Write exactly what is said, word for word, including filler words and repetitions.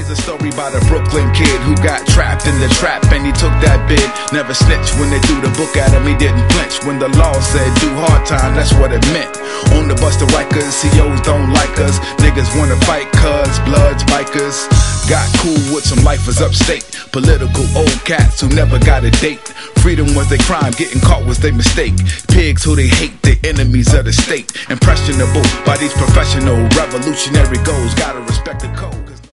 a story about a Brooklyn kid who got trapped in the trap and he took that bid. Never snitched when they threw the book at him, he didn't flinch. When the law said do hard time, that's what it meant. On the bus, the Rikers, C Os don't like us. Niggas wanna fight cuz, bloods, bikers. Got cool with some lifers upstate. Political old cats who never got a date. Freedom was their crime, getting caught was their mistake. Pigs who they hate, the enemies of the state. Impressionable by these professional revolutionary goals. Gotta respect the code.